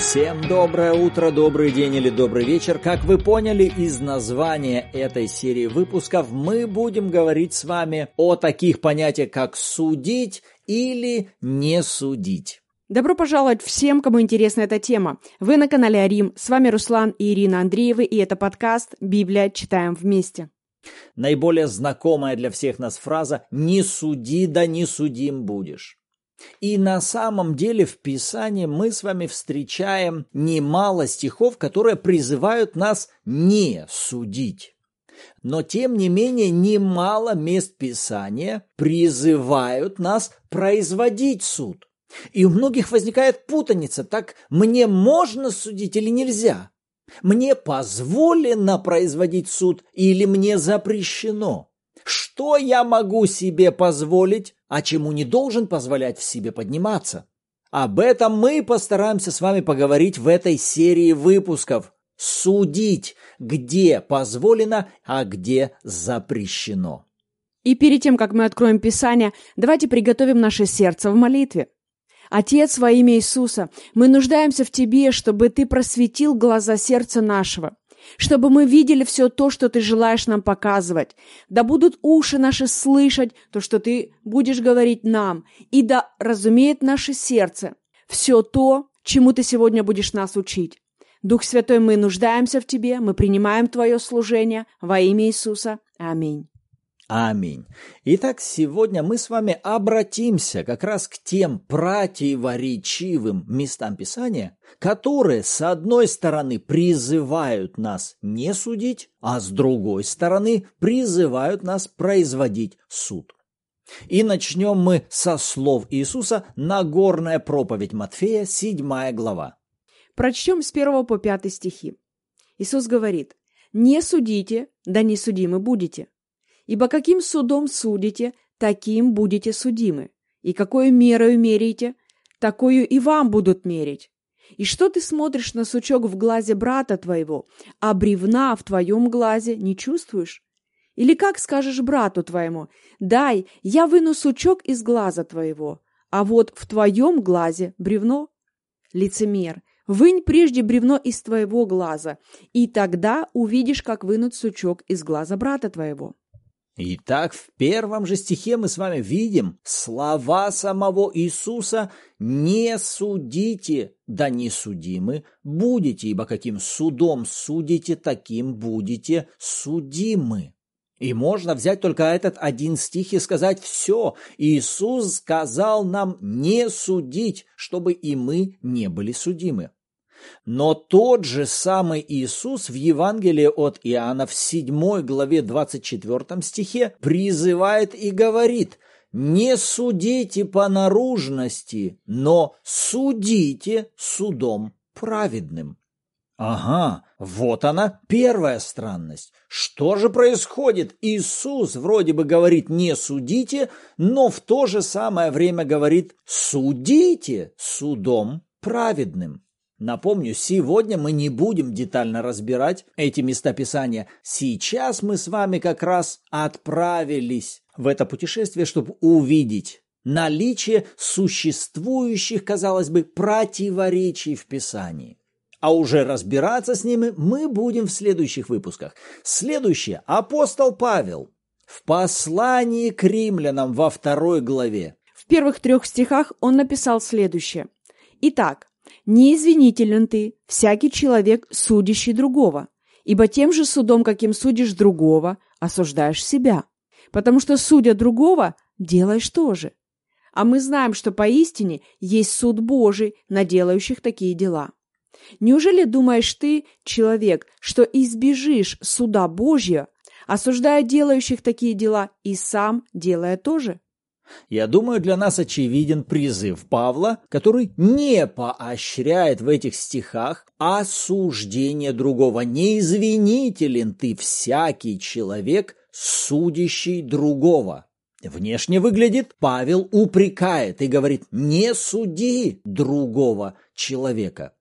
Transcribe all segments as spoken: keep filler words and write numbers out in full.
Всем доброе утро, добрый день или добрый вечер. Как вы поняли из названия этой серии выпусков, мы будем говорить с вами о таких понятиях, как судить или не судить. Добро пожаловать всем, кому интересна эта тема. Вы на канале Арим, с вами Руслан и Ирина Андреевы, и это подкаст «Библия. Читаем вместе». Наиболее знакомая для всех нас фраза «не суди, да не судим будешь». И на самом деле в Писании мы с вами встречаем немало стихов, которые призывают нас не судить. Но тем не менее немало мест Писания призывают нас производить суд. И у многих возникает путаница: так мне можно судить или нельзя? Мне позволено производить суд или мне запрещено? Что я могу себе позволить, а чему не должен позволять в себе подниматься? Об этом мы постараемся с вами поговорить в этой серии выпусков. Судить, где позволено, а где запрещено. И перед тем, как мы откроем Писание, давайте приготовим наше сердце в молитве. Отец, во имя Иисуса, мы нуждаемся в Тебе, чтобы Ты просветил глаза сердца нашего, чтобы мы видели все то, что Ты желаешь нам показывать. Да будут уши наши слышать то, что Ты будешь говорить нам, и да разумеет наше сердце все то, чему Ты сегодня будешь нас учить. Дух Святой, мы нуждаемся в Тебе, мы принимаем Твое служение во имя Иисуса. Аминь. Аминь. Итак, сегодня мы с вами обратимся как раз к тем противоречивым местам Писания, которые, с одной стороны, призывают нас не судить, а с другой стороны, призывают нас производить суд. И начнем мы со слов Иисуса, Нагорная проповедь Матфея, седьмая глава. Прочтем с первого по пятый стихи. Иисус говорит: «Не судите, да не судимы будете. Ибо каким судом судите, таким будете судимы. И какою мерою меряете, такую и вам будут мерить. И что ты смотришь на сучок в глазе брата твоего, а бревна в твоем глазе не чувствуешь? Или как скажешь брату твоему: дай, я выну сучок из глаза твоего, а вот в твоем глазе бревно? Лицемер, вынь прежде бревно из твоего глаза, и тогда увидишь, как вынут сучок из глаза брата твоего». Итак, в первом же стихе мы с вами видим слова самого Иисуса: «Не судите, да не судимы будете, ибо каким судом судите, таким будете судимы». И можно взять только этот один стих и сказать: все, Иисус сказал нам не судить, чтобы и мы не были судимы. Но тот же самый Иисус в Евангелии от Иоанна в седьмой главе двадцать четвёртом стихе призывает и говорит: «Не судите по наружности, но судите судом праведным». Ага, вот она, первая странность. Что же происходит? Иисус вроде бы говорит «не судите», но в то же самое время говорит «судите судом праведным». Напомню, сегодня мы не будем детально разбирать эти места Писания. Сейчас мы с вами как раз отправились в это путешествие, чтобы увидеть наличие существующих, казалось бы, противоречий в Писании. А уже разбираться с ними мы будем в следующих выпусках. Следующее. Апостол Павел в послании к римлянам во второй главе. В первых трех стихах он написал следующее. «Итак, неизвинителен ты, всякий человек, судящий другого, ибо тем же судом, каким судишь другого, осуждаешь себя, потому что, судя другого, делаешь то же. А мы знаем, что поистине есть суд Божий на делающих такие дела. Неужели думаешь ты, человек, что избежишь суда Божьего, осуждая делающих такие дела и сам делая то же?» Я думаю, для нас очевиден призыв Павла, который не поощряет в этих стихах осуждение другого. «Неизвинителен ты, всякий человек, судящий другого». Внешне выглядит, Павел упрекает и говорит: «Не суди другого человека».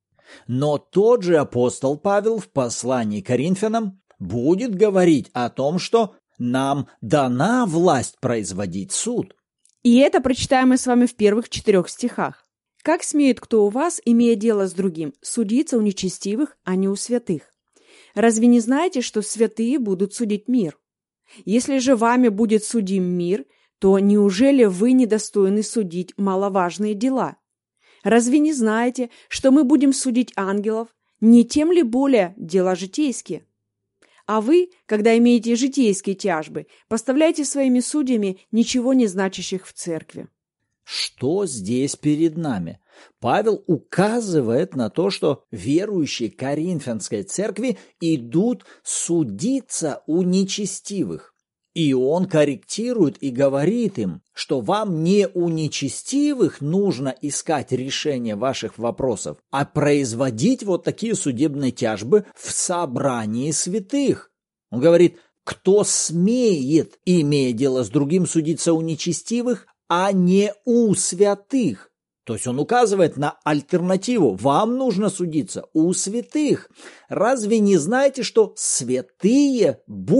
Но тот же апостол Павел в послании к Коринфянам будет говорить о том, что нам дана власть производить суд. И это прочитаем мы с вами в первых четырех стихах. Как смеет кто у вас, имея дело с другим, судиться у нечестивых, а не у святых? Разве не знаете, что святые будут судить мир? Если же вами будет судим мир, то неужели вы недостойны судить маловажные дела? Разве не знаете, что мы будем судить ангелов, не тем ли более дела житейские? А вы, когда имеете житейские тяжбы, поставляйте своими судьями ничего не значащих в церкви. Что здесь перед нами? Павел указывает на то, что верующие Коринфянской церкви идут судиться у нечестивых. И он корректирует и говорит им, что вам не у нечестивых нужно искать решение ваших вопросов, а производить вот такие судебные тяжбы в собрании святых. Он говорит, кто смеет, имея дело с другим, судиться у нечестивых, а не у святых. То есть он указывает на альтернативу. Вам нужно судиться у святых. Разве не знаете, что святые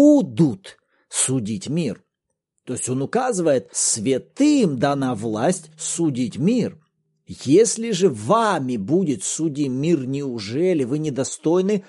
будут судить мир? То есть он указывает, святым дана власть судить мир. Если же вами будет судим мир, неужели вы недостойны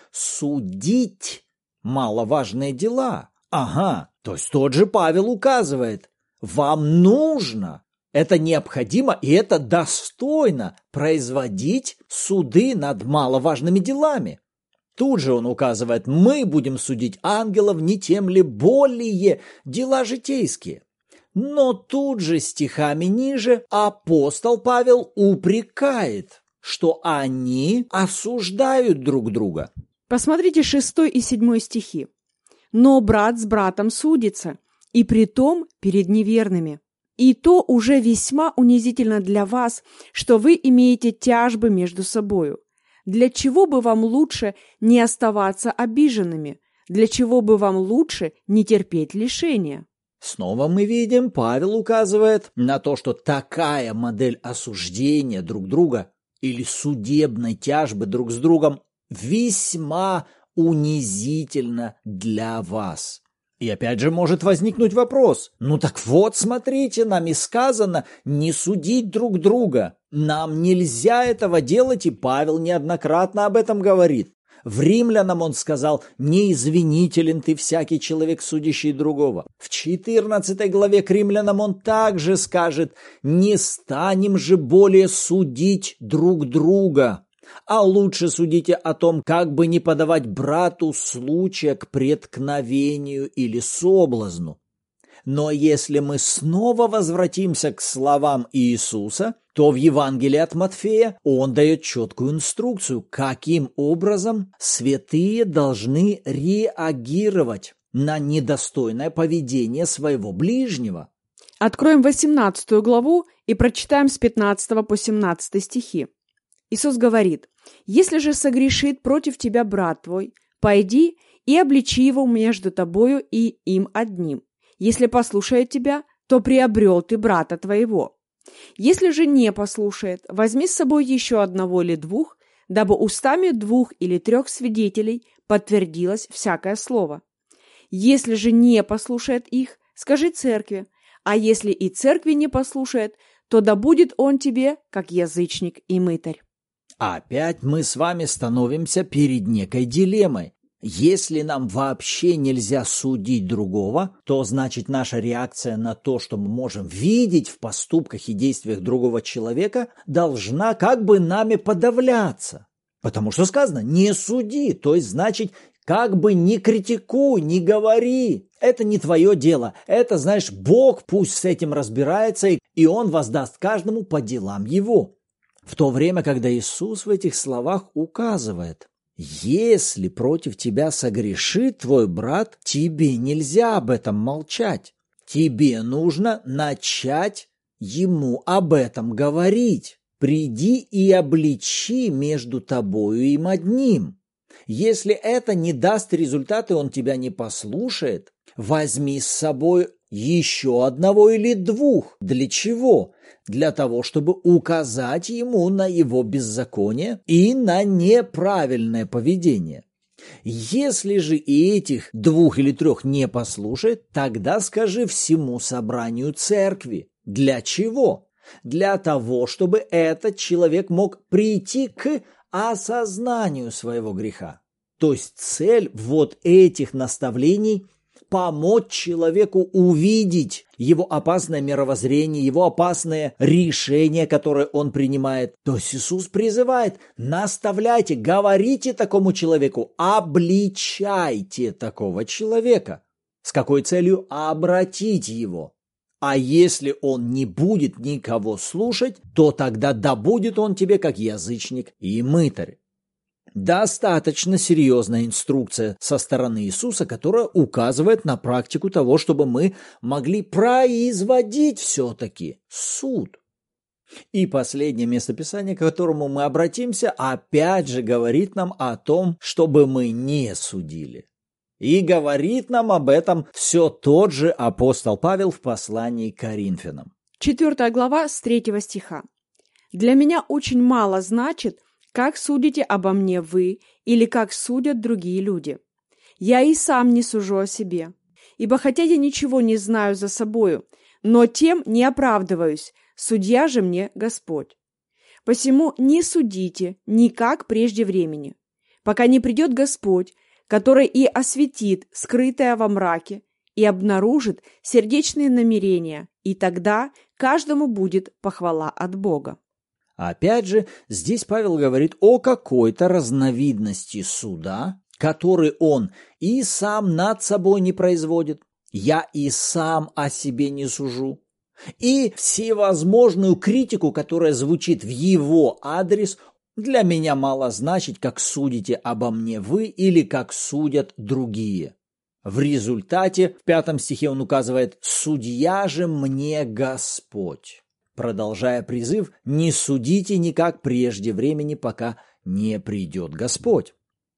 судить маловажные дела? Ага, то есть тот же Павел указывает, вам нужно, это необходимо и это достойно производить суды над маловажными делами. Тут же он указывает, мы будем судить ангелов не тем ли более дела житейские. Но тут же стихами ниже апостол Павел упрекает, что они осуждают друг друга. Посмотрите шестой и седьмой стихи. «Но брат с братом судится, и притом перед неверными. И то уже весьма унизительно для вас, что вы имеете тяжбы между собою. Для чего бы вам лучше не оставаться обиженными? Для чего бы вам лучше не терпеть лишения?» Снова мы видим, Павел указывает на то, что такая модель осуждения друг друга или судебной тяжбы друг с другом весьма унизительна для вас. И опять же может возникнуть вопрос, ну так вот, смотрите, нам и сказано не судить друг друга. Нам нельзя этого делать, и Павел неоднократно об этом говорит. В Римлянам он сказал, не извинителен ты всякий человек, судящий другого. В четырнадцатой главе к Римлянам он также скажет, не станем же более судить друг друга. А лучше судите о том, как бы не подавать брату случая к преткновению или соблазну. Но если мы снова возвратимся к словам Иисуса, то в Евангелии от Матфея он дает четкую инструкцию, каким образом святые должны реагировать на недостойное поведение своего ближнего. Откроем восемнадцатую главу и прочитаем с пятнадцатого по семнадцатый стихи. Иисус говорит, «Если же согрешит против тебя брат твой, пойди и обличи его между тобою и им одним. Если послушает тебя, то приобрел ты брата твоего. Если же не послушает, возьми с собой еще одного или двух, дабы устами двух или трех свидетелей подтвердилось всякое слово. Если же не послушает их, скажи церкви, а если и церкви не послушает, то да будет он тебе, как язычник и мытарь». Опять мы с вами становимся перед некой дилеммой. Если нам вообще нельзя судить другого, то значит наша реакция на то, что мы можем видеть в поступках и действиях другого человека, должна как бы нами подавляться. Потому что сказано «не суди», то есть значит как бы не критикуй, не говори. Это не твое дело. Это, знаешь, Бог пусть с этим разбирается, и Он воздаст каждому по делам его. В то время, когда Иисус в этих словах указывает, если против тебя согрешит твой брат, тебе нельзя об этом молчать. Тебе нужно начать ему об этом говорить. Приди и обличи между тобою и им одним. Если это не даст результата, и он тебя не послушает, возьми с собой еще одного или двух. Для чего? Для того, чтобы указать ему на его беззаконие и на неправильное поведение. Если же и этих двух или трех не послушает, тогда скажи всему собранию церкви. Для чего? для того, чтобы этот человек мог прийти к осознанию своего греха. То есть цель вот этих наставлений – помочь человеку увидеть его опасное мировоззрение, его опасное решение, которое он принимает. То есть Иисус призывает: наставляйте, говорите такому человеку, обличайте такого человека. С какой целью? Обратить его. А если он не будет никого слушать, то тогда да будет он тебе как язычник и мытарь. Достаточно серьезная инструкция со стороны Иисуса, которая указывает на практику того, чтобы мы могли производить все-таки суд. И последнее местописание, к которому мы обратимся, опять же говорит нам о том, чтобы мы не судили. И говорит нам об этом все тот же апостол Павел в послании к Коринфянам. Четвертая глава с третьего стиха. «Для меня очень мало значит, как судите обо мне вы или как судят другие люди. Я и сам не сужу о себе. Ибо хотя я ничего не знаю за собою, но тем не оправдываюсь, судья же мне Господь. Посему не судите никак прежде времени, пока не придет Господь, который и осветит скрытое во мраке и обнаружит сердечные намерения, и тогда каждому будет похвала от Бога». Опять же, здесь Павел говорит о какой-то разновидности суда, который он и сам над собой не производит, я и сам о себе не сужу, и всевозможную критику, которая звучит в его адрес, для меня мало значить, как судите обо мне вы или как судят другие. В результате в пятом стихе он указывает: «Судья же мне Господь», продолжая призыв: «Не судите никак прежде времени, пока не придет Господь».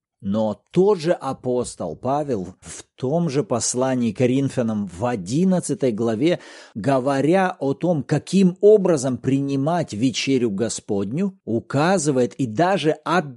Но тот же апостол Павел в том же послании к Коринфянам в одиннадцатой главе, говоря о том, каким образом принимать вечерю Господню, указывает и даже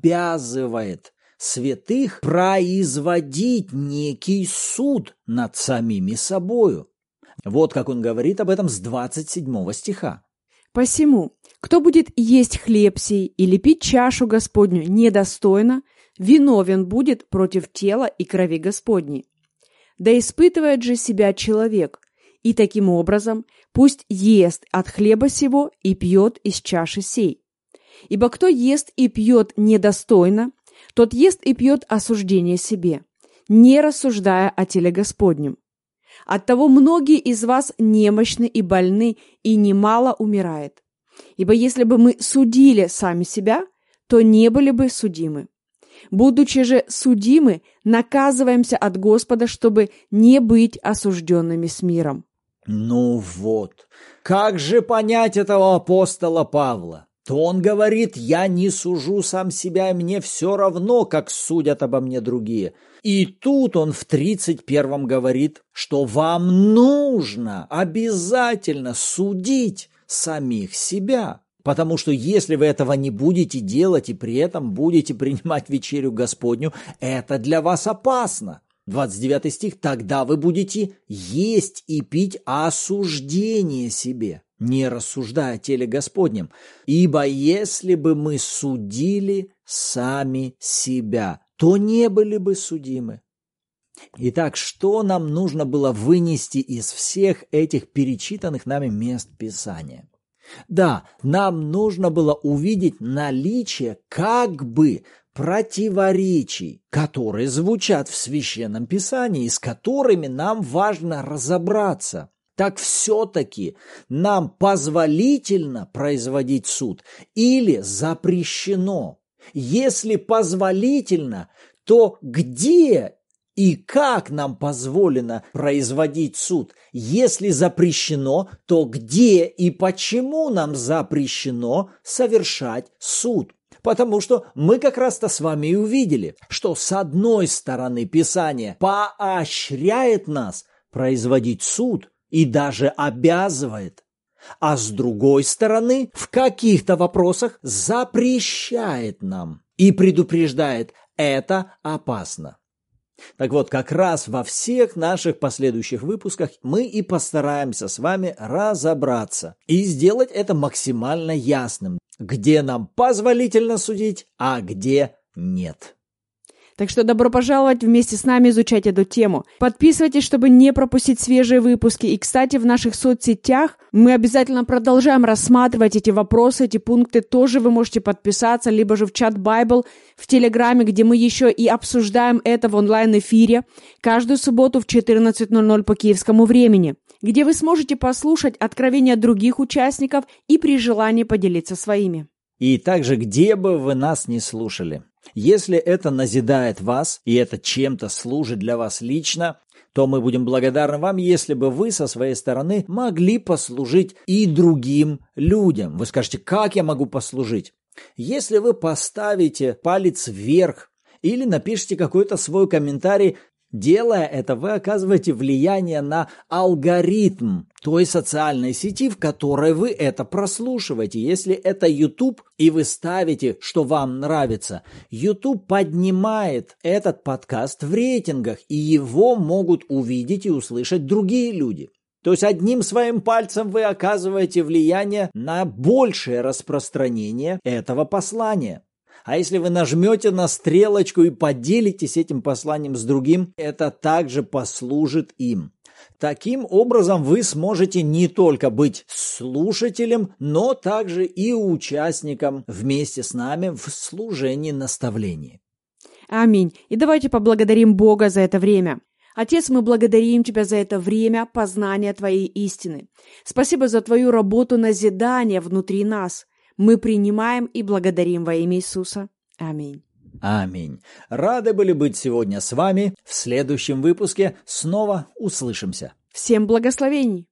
обязывает святых производить некий суд над самими собою. Вот как он говорит об этом с двадцать седьмого стиха. «Посему, кто будет есть хлеб сей или пить чашу Господню недостойно, виновен будет против тела и крови Господней. Да испытывает же себя человек, и таким образом пусть ест от хлеба сего и пьет из чаши сей. Ибо кто ест и пьет недостойно, тот ест и пьет осуждение себе, не рассуждая о теле Господнем. Оттого многие из вас немощны и больны, и немало умирает. Ибо если бы мы судили сами себя, то не были бы судимы. Будучи же судимы, наказываемся от Господа, чтобы не быть осужденными с миром». Ну вот, как же понять этого апостола Павла? То он говорит: «Я не сужу сам себя, и мне все равно, как судят обо мне другие». И тут он в тридцать первом говорит, что вам нужно обязательно судить самих себя. Потому что если вы этого не будете делать и при этом будете принимать вечерю Господню, это для вас опасно. двадцать девятый стих. «Тогда вы будете есть и пить осуждение себе, не рассуждая о теле Господнем. Ибо если бы мы судили сами себя, то не были бы судимы». Итак, что нам нужно было вынести из всех этих перечитанных нами мест Писания? Да, нам нужно было увидеть наличие как бы противоречий, которые звучат в Священном Писании, и с которыми нам важно разобраться. Так все-таки нам позволительно производить суд или запрещено? Если позволительно, то где и как нам позволено производить суд? Если запрещено, то где и почему нам запрещено совершать суд? Потому что мы как раз-то с вами и увидели, что с одной стороны Писание поощряет нас производить суд и даже обязывает, а с другой стороны в каких-то вопросах запрещает нам и предупреждает: это опасно. Так вот, как раз во всех наших последующих выпусках мы и постараемся с вами разобраться и сделать это максимально ясным, где нам позволительно судить, а где нет. Так что добро пожаловать вместе с нами изучать эту тему. Подписывайтесь, чтобы не пропустить свежие выпуски. И, кстати, в наших соцсетях мы обязательно продолжаем рассматривать эти вопросы, эти пункты. Тоже вы можете подписаться, либо же в чат Bible, в Телеграме, где мы еще и обсуждаем это в онлайн-эфире каждую субботу в четырнадцать ноль ноль по киевскому времени, где вы сможете послушать откровения других участников и при желании поделиться своими. И также, где бы вы нас не слушали, если это назидает вас, и это чем-то служит для вас лично, то мы будем благодарны вам, если бы вы со своей стороны могли послужить и другим людям. Вы скажете, как я могу послужить? Если вы поставите палец вверх или напишите какой-то свой комментарий, делая это, вы оказываете влияние на алгоритм той социальной сети, в которой вы это прослушиваете. Если это YouTube, и вы ставите, что вам нравится, YouTube поднимает этот подкаст в рейтингах, и его могут увидеть и услышать другие люди. То есть одним своим пальцем вы оказываете влияние на большее распространение этого послания. А если вы нажмете на стрелочку и поделитесь этим посланием с другим, это также послужит им. Таким образом, вы сможете не только быть слушателем, но также и участником вместе с нами в служении наставлений. Аминь. И давайте поблагодарим Бога за это время. Отец, мы благодарим Тебя за это время познания Твоей истины. Спасибо за Твою работу назидания внутри нас. Мы принимаем и благодарим во имя Иисуса. Аминь. Аминь. Рады были быть сегодня с вами. В следующем выпуске снова услышимся. Всем благословений!